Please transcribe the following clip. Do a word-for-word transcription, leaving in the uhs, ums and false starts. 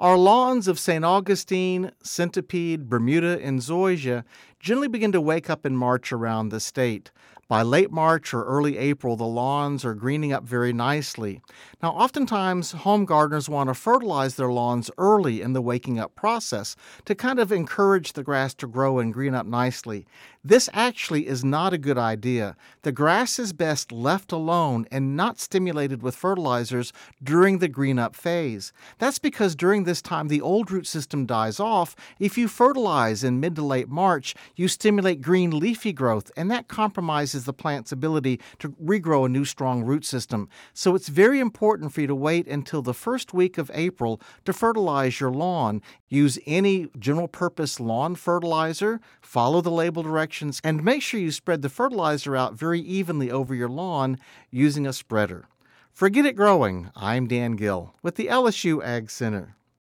Our lawns of Saint Augustine, Centipede, Bermuda, and Zoysia generally begin to wake up in March around the state. By late March or early April, the lawns are greening up very nicely. Now, oftentimes, home gardeners want to fertilize their lawns early in the waking up process to kind of encourage the grass to grow and green up nicely. This actually is not a good idea. The grass is best left alone and not stimulated with fertilizers during the green up phase. That's because during this time, the old root system dies off. If you fertilize in mid to late March, you stimulate green leafy growth, and that compromises the plant's ability to regrow a new strong root system. So it's very important for you to wait until the first week of April to fertilize your lawn. Use any general purpose lawn fertilizer, follow the label directions, and make sure you spread the fertilizer out very evenly over your lawn using a spreader. For Get It Growing, I'm Dan Gill with the L S U Ag Center.